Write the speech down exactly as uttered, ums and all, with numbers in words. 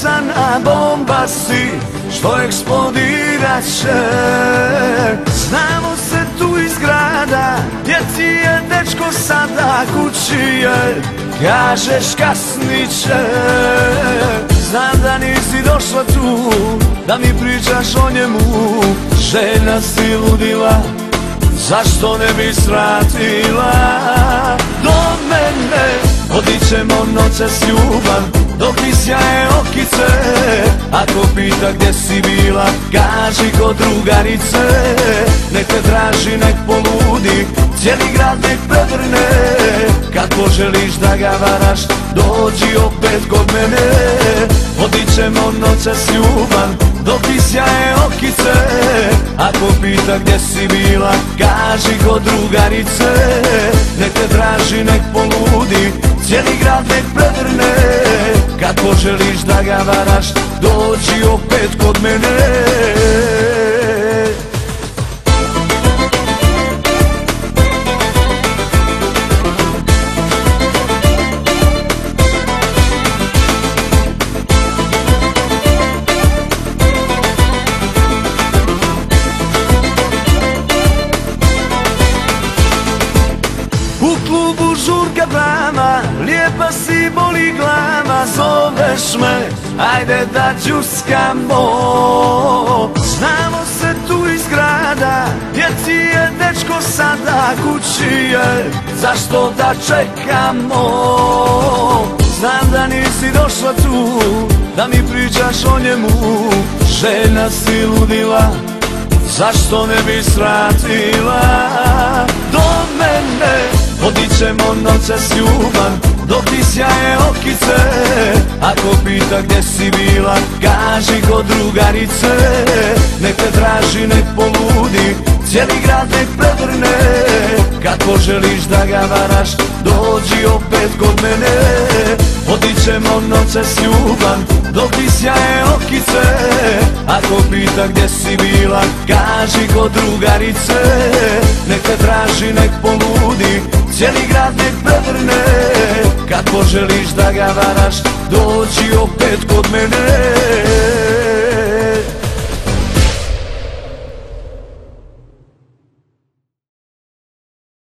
ubrisana bomba si što eksplodirat će. Znamo se tu iz grada gdje ti je dečko sada kući je. Kažeš kasnit će. Znam da nisi došla tu da mi pričaš o njemu. Željna si ludila, zašto ne bi svratila do mene? Vodit ćemo noćas ljubav dok mi sjaje okice. Ako pita gdje si bila, kaži kod drugarice. Nek te traži, nek poludi, cijeli grad nek prevrne. Kad poželiš da ga varaš, dođi opet kod mene. Vodit ćemo noćas ljubav dok mi sjaje okice. Ako pita gdje si bila, kaži kod drugarice. Nek te traži, nek poludi, cijeli grad nek prevrne. Kad poželiš da ga varaš, dođi opet kod mene. U klubu žurka drama, lijepa si boli glava. Zoveš me, ajde da džuskamo. Znamo se tu iz grada gdje ti je dečko sada kući je. Zašto da čekamo? Znam da nisi došla tu da mi pričaš o njemu. Željna si ludila, zašto ne bi svratila do mene? Vodit ćemo noćas ljubav dok mi sjaje okice. Ako pita gdje si bila, kaži kod drugarice. Nek te traži, nek poludi, cijeli grad nek prevrne. Kad poželiš da ga varaš, dođi opet kod mene. Vodit ćemo noćas ljubav dok mi sjaje okice. Ako pita gdje si bila, kaži kod drugarice. Nek te traži, nek poludi, cijeli grad nek prevrne. Kad poželiš da ga varaš, dođi opet kod mene.